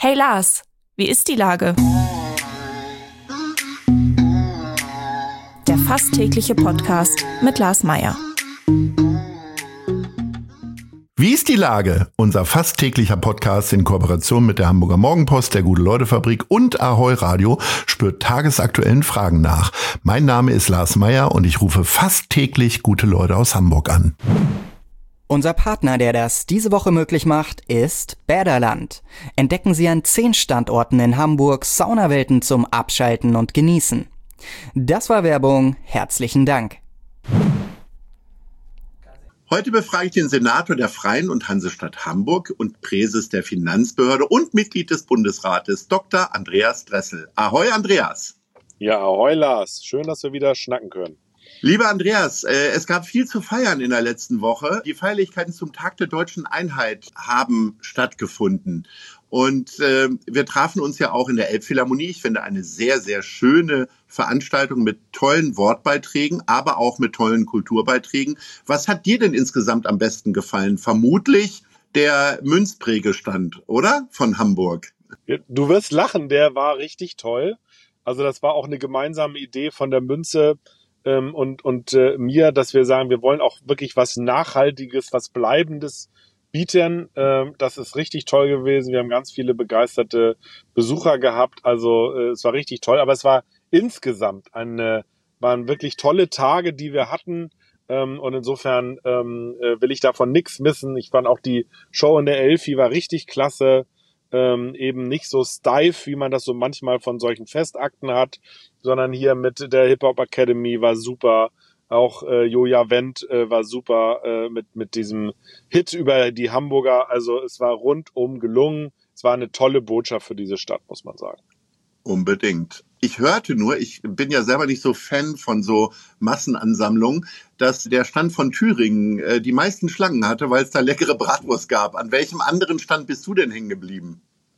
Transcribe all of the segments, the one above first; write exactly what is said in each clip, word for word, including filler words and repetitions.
Hey Lars, wie ist die Lage? Der fast tägliche Podcast mit Lars Meyer. Wie ist die Lage? Unser fast täglicher Podcast in Kooperation mit der Hamburger Morgenpost, der Gute-Leute-Fabrik und Ahoi Radio spürt tagesaktuellen Fragen nach. Mein Name ist Lars Meyer und ich rufe fast täglich gute Leute aus Hamburg an. Unser Partner, der das diese Woche möglich macht, ist Bäderland. Entdecken Sie an zehn Standorten in Hamburg Saunawelten zum Abschalten und Genießen. Das war Werbung. Herzlichen Dank. Heute befrage ich den Senator der Freien und Hansestadt Hamburg und Präses der Finanzbehörde und Mitglied des Bundesrates, Doktor Andreas Dressel. Ahoi, Andreas. Ja, ahoi, Lars. Schön, dass wir wieder schnacken können. Lieber Andreas, äh, es gab viel zu feiern in der letzten Woche. Die Feierlichkeiten zum Tag der deutschen Einheit haben stattgefunden. Und äh, wir trafen uns ja auch in der Elbphilharmonie. Ich finde eine sehr, sehr schöne Veranstaltung mit tollen Wortbeiträgen, aber auch mit tollen Kulturbeiträgen. Was hat dir denn insgesamt am besten gefallen? Vermutlich der Münzprägestand, oder? Von Hamburg. Du wirst lachen, der war richtig toll. Also das war auch eine gemeinsame Idee von der Münze ähm, und, und äh, mir, dass wir sagen, wir wollen auch wirklich was Nachhaltiges, was Bleibendes bieten. Ähm, das ist richtig toll gewesen. Wir haben ganz viele begeisterte Besucher gehabt. Also äh, es war richtig toll. Aber es war insgesamt eine, waren wirklich tolle Tage, die wir hatten. Ähm, und insofern ähm, äh, will ich davon nichts missen. Ich fand auch die Show in der Elfi war richtig klasse. Ähm, eben nicht so steif, wie man das so manchmal von solchen Festakten hat, sondern hier mit der Hip-Hop Academy war super. Auch äh, Joja Wendt äh, war super äh, mit mit diesem Hit über die Hamburger. Also es war rundum gelungen. Es war eine tolle Botschaft für diese Stadt, muss man sagen. Unbedingt. Ich hörte nur, ich bin ja selber nicht so Fan von so Massenansammlungen, dass der Stand von Thüringen äh, die meisten Schlangen hatte, weil es da leckere Bratwurst gab. An welchem anderen Stand bist du denn hängen geblieben?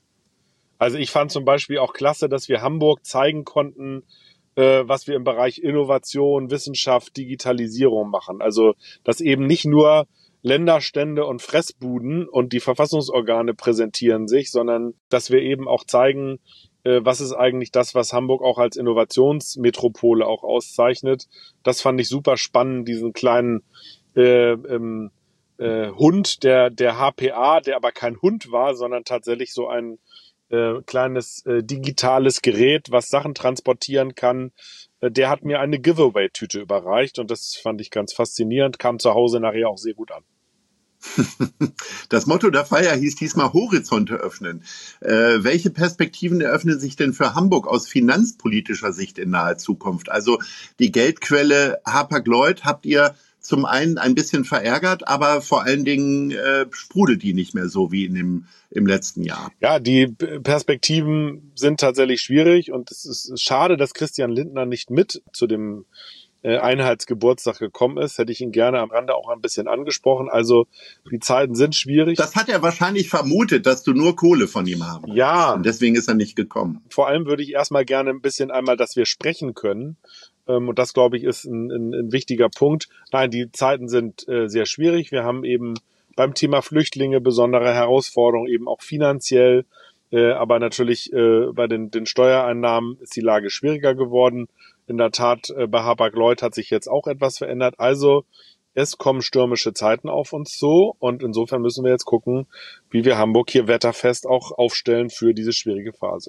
Also ich fand zum Beispiel auch klasse, dass wir Hamburg zeigen konnten, äh, was wir im Bereich Innovation, Wissenschaft, Digitalisierung machen. Also dass eben nicht nur Länderstände und Fressbuden und die Verfassungsorgane präsentieren sich, sondern dass wir eben auch zeigen, was ist eigentlich das, was Hamburg auch als Innovationsmetropole auch auszeichnet. Das fand ich super spannend, diesen kleinen äh, ähm, äh, Hund, der der H P A, der aber kein Hund war, sondern tatsächlich so ein äh, kleines äh, digitales Gerät, was Sachen transportieren kann. Äh, der hat mir eine Giveaway-Tüte überreicht und das fand ich ganz faszinierend, kam zu Hause nachher auch sehr gut an. Das Motto der Feier hieß diesmal Horizonte öffnen. Äh, welche Perspektiven eröffnen sich denn für Hamburg aus finanzpolitischer Sicht in naher Zukunft? Also die Geldquelle Hapag-Lloyd habt ihr zum einen ein bisschen verärgert, aber vor allen Dingen äh, sprudelt die nicht mehr so wie in dem, im letzten Jahr. Ja, die Perspektiven sind tatsächlich schwierig und es ist schade, dass Christian Lindner nicht mit zu dem Einheitsgeburtstag gekommen ist, hätte ich ihn gerne am Rande auch ein bisschen angesprochen. Also die Zeiten sind schwierig. Das hat er wahrscheinlich vermutet, dass du nur Kohle von ihm haben willst. Ja. Und deswegen ist er nicht gekommen. Vor allem würde ich erstmal gerne ein bisschen einmal, dass wir sprechen können. Und das, glaube ich, ist ein, ein, ein wichtiger Punkt. Nein, die Zeiten sind äh, sehr schwierig. Wir haben eben beim Thema Flüchtlinge besondere Herausforderungen, eben auch finanziell. Äh, aber natürlich äh, bei den, den Steuereinnahmen ist die Lage schwieriger geworden. In der Tat, äh, bei Hapag-Lloyd hat sich jetzt auch etwas verändert. Also es kommen stürmische Zeiten auf uns zu und insofern müssen wir jetzt gucken, wie wir Hamburg hier wetterfest auch aufstellen für diese schwierige Phase.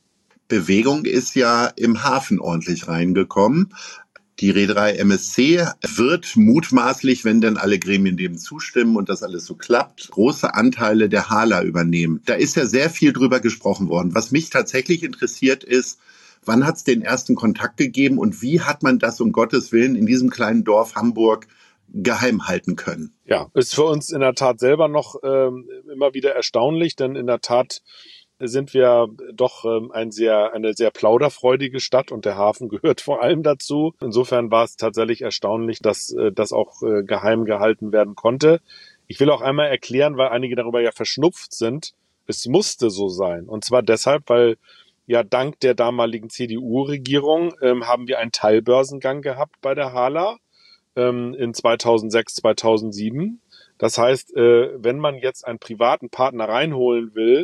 Bewegung ist ja im Hafen ordentlich reingekommen. Die Reederei M S C wird mutmaßlich, wenn denn alle Gremien dem zustimmen und das alles so klappt, große Anteile der Hala übernehmen. Da ist ja sehr viel drüber gesprochen worden. Was mich tatsächlich interessiert ist, wann hat es den ersten Kontakt gegeben und wie hat man das um Gottes Willen in diesem kleinen Dorf Hamburg geheim halten können? Ja, ist für uns in der Tat selber noch ähm, immer wieder erstaunlich, denn in der Tat sind wir doch ähm, ein sehr, eine sehr plauderfreudige Stadt und der Hafen gehört vor allem dazu. Insofern war es tatsächlich erstaunlich, dass äh, das auch äh, geheim gehalten werden konnte. Ich will auch einmal erklären, weil einige darüber ja verschnupft sind, es musste so sein. Und zwar deshalb, weil ja dank der damaligen C D U-Regierung ähm, haben wir einen Teilbörsengang gehabt bei der Hala ähm, in zweitausendsechs, zweitausendsieben. Das heißt, äh, wenn man jetzt einen privaten Partner reinholen will,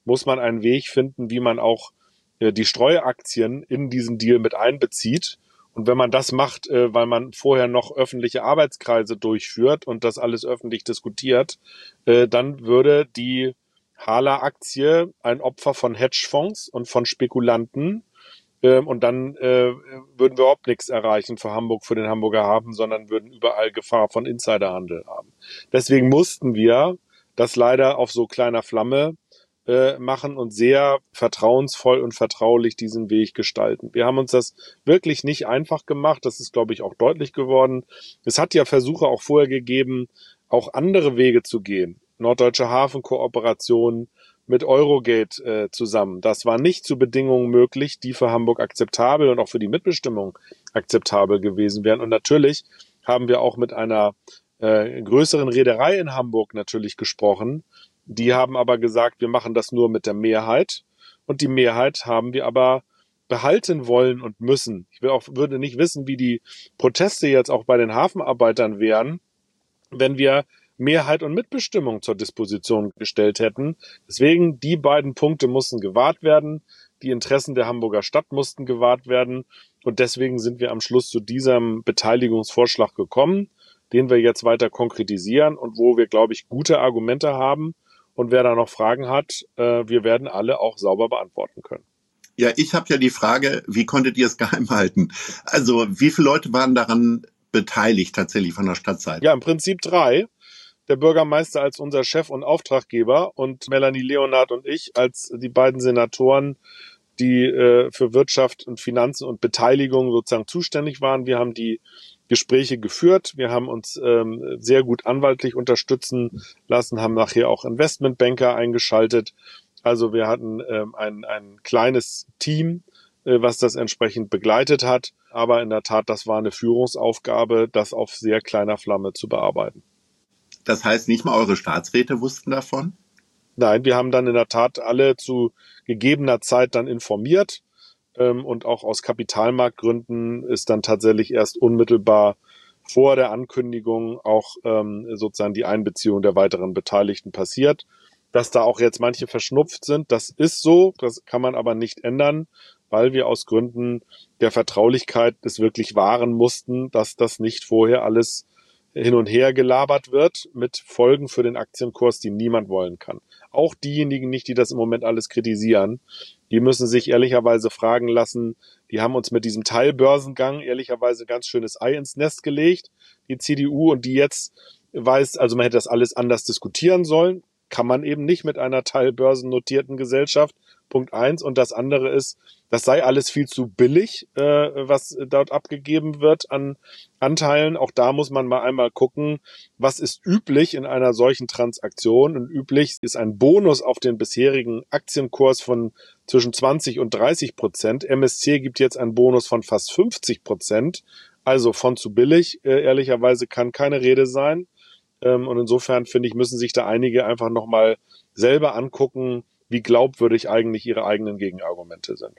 muss man einen Weg finden, wie man auch äh, die Streuaktien in diesen Deal mit einbezieht. Und wenn man das macht, äh, weil man vorher noch öffentliche Arbeitskreise durchführt und das alles öffentlich diskutiert, äh, dann würde die Hala-Aktie ein Opfer von Hedgefonds und von Spekulanten, äh, und dann äh, würden wir überhaupt nichts erreichen für Hamburg, für den Hamburger Hafen, sondern würden überall Gefahr von Insiderhandel haben. Deswegen mussten wir das leider auf so kleiner Flamme äh, machen und sehr vertrauensvoll und vertraulich diesen Weg gestalten. Wir haben uns das wirklich nicht einfach gemacht. Das ist, glaube ich, auch deutlich geworden. Es hat ja Versuche auch vorher gegeben, auch andere Wege zu gehen. Norddeutsche Hafenkooperation mit Eurogate äh, zusammen. Das war nicht zu Bedingungen möglich, die für Hamburg akzeptabel und auch für die Mitbestimmung akzeptabel gewesen wären. Und natürlich haben wir auch mit einer äh, größeren Reederei in Hamburg natürlich gesprochen. Die haben aber gesagt, wir machen das nur mit der Mehrheit. Und die Mehrheit haben wir aber behalten wollen und müssen. Ich will auch, würde nicht wissen, wie die Proteste jetzt auch bei den Hafenarbeitern wären, wenn wir Mehrheit und Mitbestimmung zur Disposition gestellt hätten. Deswegen, die beiden Punkte mussten gewahrt werden. Die Interessen der Hamburger Stadt mussten gewahrt werden. Und deswegen sind wir am Schluss zu diesem Beteiligungsvorschlag gekommen, den wir jetzt weiter konkretisieren und wo wir, glaube ich, gute Argumente haben. Und wer da noch Fragen hat, äh, wir werden alle auch sauber beantworten können. Ja, ich habe ja die Frage, wie konntet ihr es geheim halten? Also wie viele Leute waren daran beteiligt tatsächlich von der Stadtseite? Ja, im Prinzip drei. Der Bürgermeister als unser Chef und Auftraggeber und Melanie Leonard und ich als die beiden Senatoren, die äh, für Wirtschaft und Finanzen und Beteiligung sozusagen zuständig waren. Wir haben die Gespräche geführt. Wir haben uns ähm, sehr gut anwaltlich unterstützen lassen, haben nachher auch Investmentbanker eingeschaltet. Also wir hatten ähm, ein, ein kleines Team, äh, was das entsprechend begleitet hat. Aber in der Tat, das war eine Führungsaufgabe, das auf sehr kleiner Flamme zu bearbeiten. Das heißt, nicht mal eure Staatsräte wussten davon? Nein, wir haben dann in der Tat alle zu gegebener Zeit dann informiert. Ähm, und auch aus Kapitalmarktgründen ist dann tatsächlich erst unmittelbar vor der Ankündigung auch ähm, sozusagen die Einbeziehung der weiteren Beteiligten passiert. Dass da auch jetzt manche verschnupft sind, das ist so, das kann man aber nicht ändern, weil wir aus Gründen der Vertraulichkeit es wirklich wahren mussten, dass das nicht vorher alles hin und her gelabert wird mit Folgen für den Aktienkurs, die niemand wollen kann. Auch diejenigen nicht, die das im Moment alles kritisieren, die müssen sich ehrlicherweise fragen lassen, die haben uns mit diesem Teilbörsengang ehrlicherweise ganz schönes Ei ins Nest gelegt, die C D U, und die jetzt weiß, also man hätte das alles anders diskutieren sollen, kann man eben nicht mit einer teilbörsennotierten Gesellschaft. Punkt eins. Und das andere ist, das sei alles viel zu billig, äh, was dort abgegeben wird an Anteilen. Auch da muss man mal einmal gucken, was ist üblich in einer solchen Transaktion. Und üblich ist ein Bonus auf den bisherigen Aktienkurs von zwischen zwanzig und dreißig Prozent. M S C gibt jetzt einen Bonus von fast fünfzig Prozent. Also von zu billig, äh, ehrlicherweise kann keine Rede sein. Ähm, und insofern, finde ich, müssen sich da einige einfach nochmal selber angucken, wie glaubwürdig eigentlich ihre eigenen Gegenargumente sind.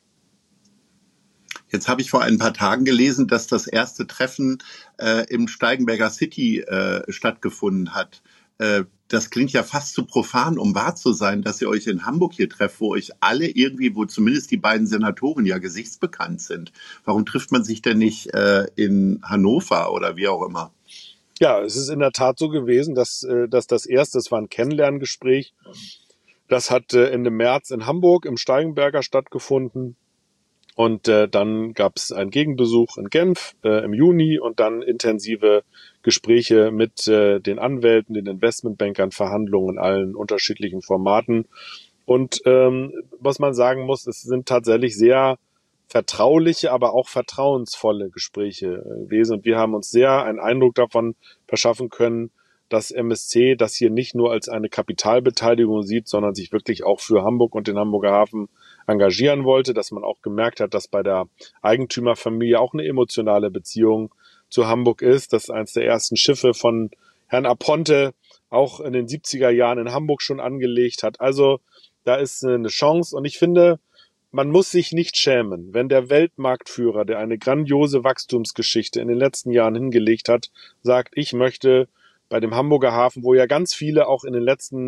Jetzt habe ich vor ein paar Tagen gelesen, dass das erste Treffen äh, im Steigenberger City äh, stattgefunden hat. Äh, das klingt ja fast zu profan, um wahr zu sein, dass ihr euch in Hamburg hier trefft, wo euch alle irgendwie, wo zumindest die beiden Senatoren ja gesichtsbekannt sind. Warum trifft man sich denn nicht äh, in Hannover oder wie auch immer? Ja, es ist in der Tat so gewesen, dass, äh, dass das erste, das war ein Kennenlerngespräch. Das hat äh, Ende März in Hamburg im Steigenberger stattgefunden. Und äh, dann gab es einen Gegenbesuch in Genf äh, im Juni und dann intensive Gespräche mit äh, den Anwälten, den Investmentbankern, Verhandlungen in allen unterschiedlichen Formaten. Und ähm, was man sagen muss, es sind tatsächlich sehr vertrauliche, aber auch vertrauensvolle Gespräche gewesen. Und wir haben uns sehr einen Eindruck davon verschaffen können, dass M S C das hier nicht nur als eine Kapitalbeteiligung sieht, sondern sich wirklich auch für Hamburg und den Hamburger Hafen engagieren wollte, dass man auch gemerkt hat, dass bei der Eigentümerfamilie auch eine emotionale Beziehung zu Hamburg ist, dass eines der ersten Schiffe von Herrn Aponte auch in den siebziger Jahren in Hamburg schon angelegt hat. Also da ist eine Chance und ich finde, man muss sich nicht schämen, wenn der Weltmarktführer, der eine grandiose Wachstumsgeschichte in den letzten Jahren hingelegt hat, sagt, ich möchte bei dem Hamburger Hafen, wo ja ganz viele auch in den letzten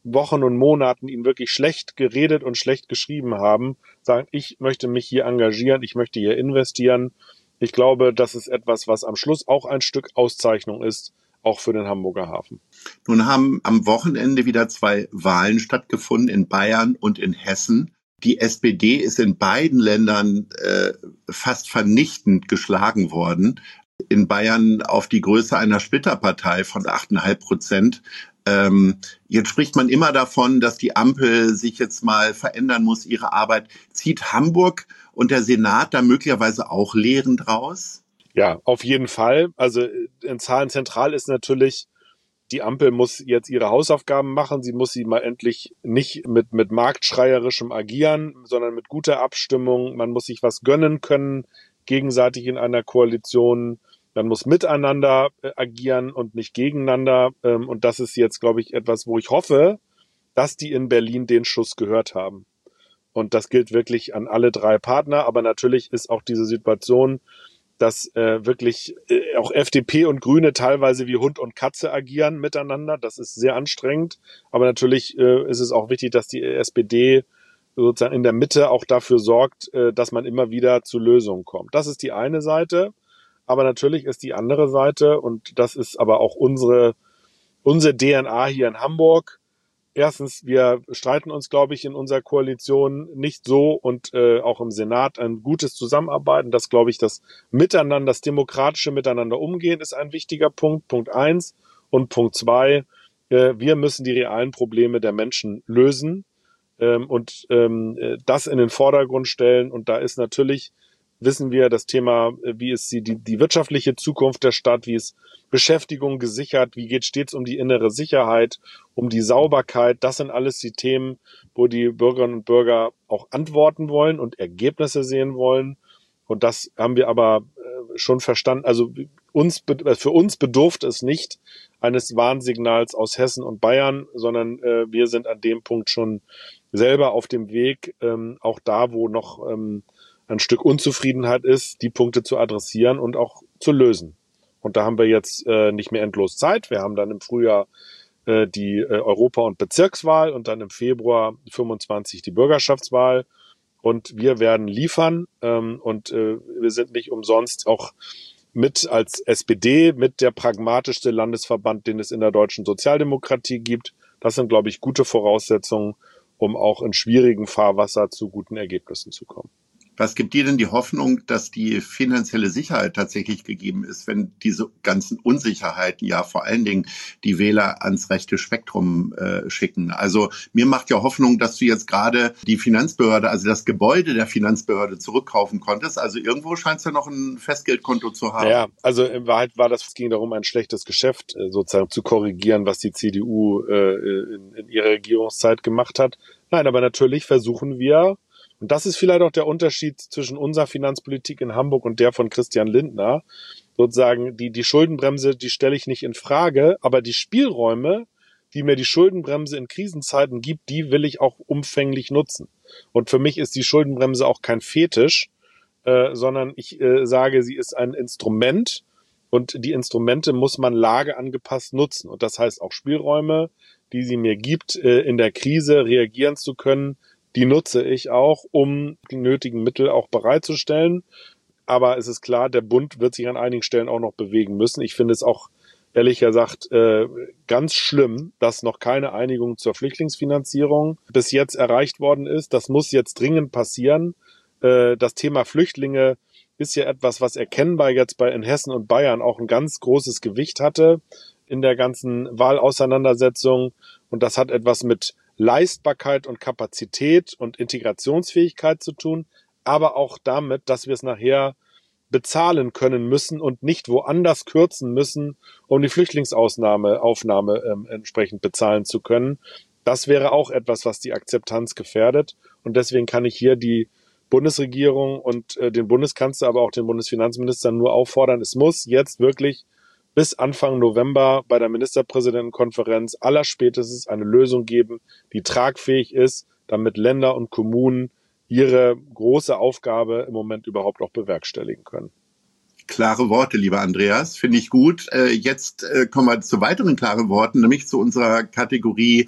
Wochen und Monaten ihn wirklich schlecht geredet und schlecht geschrieben haben, sagen, ich möchte mich hier engagieren, ich möchte hier investieren. Ich glaube, das ist etwas, was am Schluss auch ein Stück Auszeichnung ist, auch für den Hamburger Hafen. Nun haben am Wochenende wieder zwei Wahlen stattgefunden, in Bayern und in Hessen. Die S P D ist in beiden Ländern äh, fast vernichtend geschlagen worden. In Bayern auf die Größe einer Splitterpartei von acht Komma fünf Prozent. Ähm, jetzt spricht man immer davon, dass die Ampel sich jetzt mal verändern muss, ihre Arbeit. Zieht Hamburg und der Senat da möglicherweise auch Lehren draus? Ja, auf jeden Fall. Also in Zahlen zentral ist natürlich, die Ampel muss jetzt ihre Hausaufgaben machen. Sie muss sie mal endlich nicht mit, mit marktschreierischem Agieren, sondern mit guter Abstimmung. Man muss sich was gönnen können, gegenseitig in einer Koalition. Man muss miteinander äh, agieren und nicht gegeneinander. Ähm, und das ist jetzt, glaube ich, etwas, wo ich hoffe, dass die in Berlin den Schuss gehört haben. Und das gilt wirklich an alle drei Partner. Aber natürlich ist auch diese Situation, dass äh, wirklich äh, auch F D P und Grüne teilweise wie Hund und Katze agieren miteinander. Das ist sehr anstrengend. Aber natürlich äh, ist es auch wichtig, dass die S P D sozusagen in der Mitte auch dafür sorgt, äh, dass man immer wieder zu Lösungen kommt. Das ist die eine Seite. Aber natürlich ist die andere Seite, und das ist aber auch unsere, unsere D N A hier in Hamburg. Erstens, wir streiten uns, glaube ich, in unserer Koalition nicht so, und äh, auch im Senat ein gutes Zusammenarbeiten. Das, glaube ich, das Miteinander, das demokratische Miteinander umgehen ist ein wichtiger Punkt. Punkt eins. Und Punkt zwei, äh, wir müssen die realen Probleme der Menschen lösen ähm, und ähm, das in den Vordergrund stellen. Und da ist natürlich, wissen wir, das Thema, wie ist die, die, die wirtschaftliche Zukunft der Stadt, wie ist Beschäftigung gesichert, wie geht stets um die innere Sicherheit, um die Sauberkeit. Das sind alles die Themen, wo die Bürgerinnen und Bürger auch antworten wollen und Ergebnisse sehen wollen. Und das haben wir aber schon verstanden. Also uns, für uns bedurft es nicht eines Warnsignals aus Hessen und Bayern, sondern wir sind an dem Punkt schon selber auf dem Weg, auch da, wo noch ein Stück Unzufriedenheit ist, die Punkte zu adressieren und auch zu lösen. Und da haben wir jetzt äh, nicht mehr endlos Zeit. Wir haben dann im Frühjahr äh, die äh, Europa- und Bezirkswahl und dann im Februar fünfundzwanzig die Bürgerschaftswahl. Und wir werden liefern. Ähm, und äh, wir sind nicht umsonst auch mit als S P D, mit der pragmatischste Landesverband, den es in der deutschen Sozialdemokratie gibt. Das sind, glaube ich, gute Voraussetzungen, um auch in schwierigen Fahrwasser zu guten Ergebnissen zu kommen. Was gibt dir denn die Hoffnung, dass die finanzielle Sicherheit tatsächlich gegeben ist, wenn diese ganzen Unsicherheiten ja vor allen Dingen die Wähler ans rechte Spektrum äh, schicken? Also mir macht ja Hoffnung, dass du jetzt gerade die Finanzbehörde, also das Gebäude der Finanzbehörde zurückkaufen konntest. Also irgendwo scheinst du noch ein Festgeldkonto zu haben. Ja, also in Wahrheit war das, es ging darum, ein schlechtes Geschäft äh, sozusagen zu korrigieren, was die C D U äh, in, in ihrer Regierungszeit gemacht hat. Nein, aber natürlich versuchen wir, und das ist vielleicht auch der Unterschied zwischen unserer Finanzpolitik in Hamburg und der von Christian Lindner. Sozusagen die, die Schuldenbremse, die stelle ich nicht in Frage, aber die Spielräume, die mir die Schuldenbremse in Krisenzeiten gibt, die will ich auch umfänglich nutzen. Und für mich ist die Schuldenbremse auch kein Fetisch, äh, sondern ich äh, sage, sie ist ein Instrument, und die Instrumente muss man lageangepasst nutzen. Und das heißt auch Spielräume, die sie mir gibt, äh, in der Krise reagieren zu können, die nutze ich auch, um die nötigen Mittel auch bereitzustellen. Aber es ist klar, der Bund wird sich an einigen Stellen auch noch bewegen müssen. Ich finde es auch, ehrlich gesagt, ganz schlimm, dass noch keine Einigung zur Flüchtlingsfinanzierung bis jetzt erreicht worden ist. Das muss jetzt dringend passieren. Das Thema Flüchtlinge ist ja etwas, was erkennbar jetzt bei in Hessen und Bayern auch ein ganz großes Gewicht hatte in der ganzen Wahlauseinandersetzung. Und das hat etwas mit Leistbarkeit und Kapazität und Integrationsfähigkeit zu tun, aber auch damit, dass wir es nachher bezahlen können müssen und nicht woanders kürzen müssen, um die Flüchtlingsaufnahme Aufnahme, ähm, entsprechend bezahlen zu können. Das wäre auch etwas, was die Akzeptanz gefährdet. Und deswegen kann ich hier die Bundesregierung und äh, den Bundeskanzler, aber auch den Bundesfinanzminister nur auffordern, es muss jetzt wirklich bis Anfang November bei der Ministerpräsidentenkonferenz allerspätestens eine Lösung geben, die tragfähig ist, damit Länder und Kommunen ihre große Aufgabe im Moment überhaupt auch bewerkstelligen können. Klare Worte, lieber Andreas, finde ich gut. Jetzt kommen wir zu weiteren klaren Worten, nämlich zu unserer Kategorie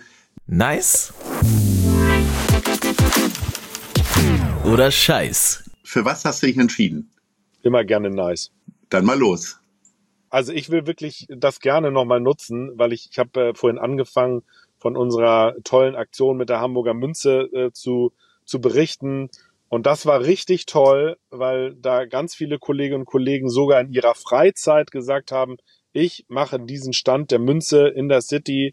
Nice oder Scheiß? Für was hast du dich entschieden? Immer gerne nice. Dann mal los. Also ich will wirklich das gerne nochmal nutzen, weil ich, ich habe äh, vorhin angefangen, von unserer tollen Aktion mit der Hamburger Münze äh, zu, zu berichten. Und das war richtig toll, weil da ganz viele Kolleginnen und Kollegen sogar in ihrer Freizeit gesagt haben, ich mache diesen Stand der Münze in der City.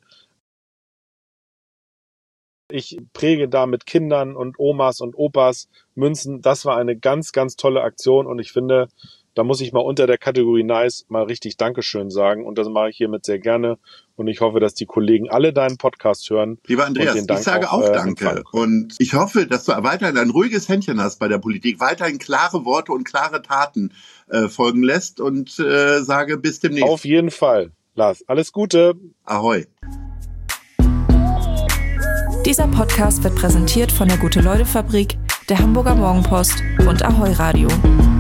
Ich präge da mit Kindern und Omas und Opas Münzen. Das war eine ganz, ganz tolle Aktion und ich finde, da muss ich mal unter der Kategorie Nice mal richtig Dankeschön sagen und das mache ich hiermit sehr gerne und ich hoffe, dass die Kollegen alle deinen Podcast hören. Lieber Andreas, ich sage auch, auch äh, Danke empfangen. Und ich hoffe, dass du weiterhin ein ruhiges Händchen hast bei der Politik, weiterhin klare Worte und klare Taten äh, folgen lässt und äh, sage bis demnächst. Auf jeden Fall, Lars. Alles Gute. Ahoi. Dieser Podcast wird präsentiert von der Gute-Leute-Fabrik, der Hamburger Morgenpost und Ahoi Radio.